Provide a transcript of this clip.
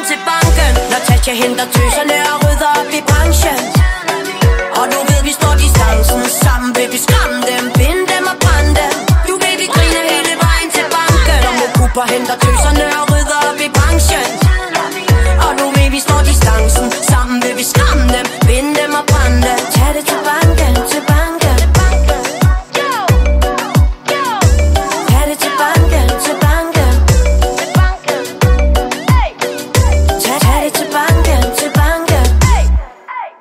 til banken, når Tatja henter tøserne og rydder op i branchen. Og du ved, vi står distancen, sammen vil vi skræmme dem, binde dem og brænde dem. Du ved, vi griner hele vejen til banken, når Mokuba henter tøserne og rydder op i branchen. Og nu ved vi står distancen, sammen vil vi skræmme dem,